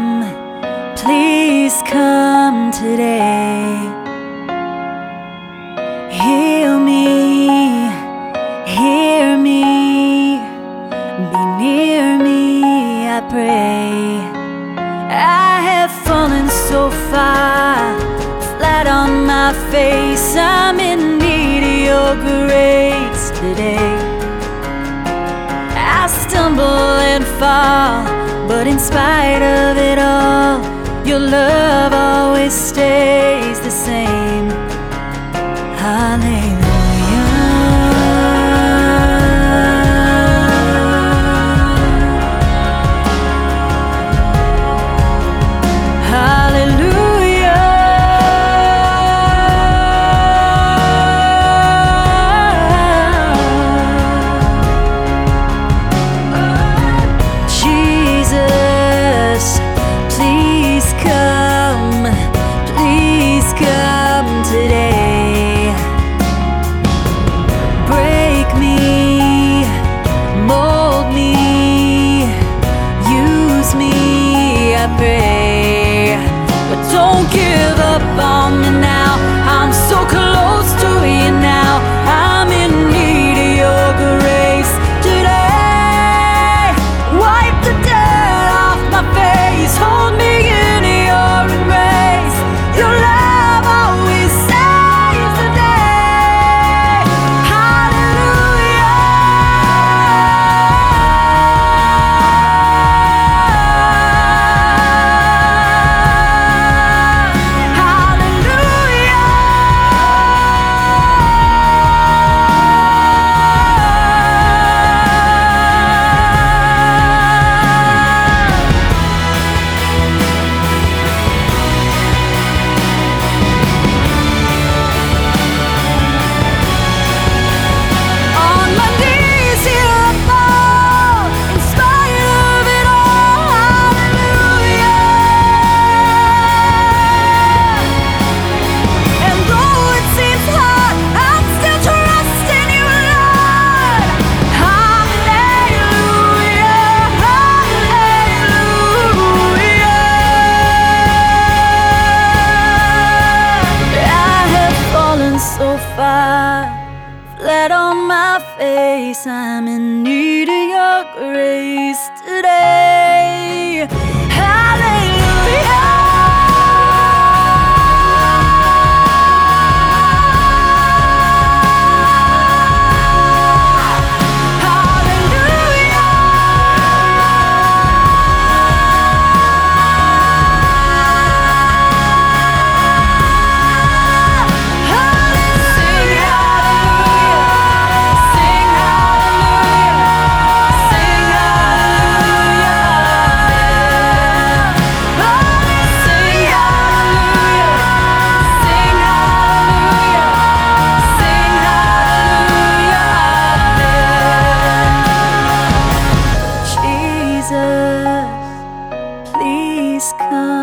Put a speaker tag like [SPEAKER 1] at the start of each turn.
[SPEAKER 1] please come today. Heal me, hear me, be near me, I pray. I have fallen so far, flat on my face. I'm in need of your grace today. I stumble and fall, but in spite of it all, your love always stays the same. Hallelujah. I pray, but don't give up on me now. I'm so close to you now. I'm in need of your grace today. Wipe the dirt off my face, hold me in your embrace. Your love always saves the day. Hallelujah. So far, flat on my face, I'm in need of your grace today. Hallelujah. Please come.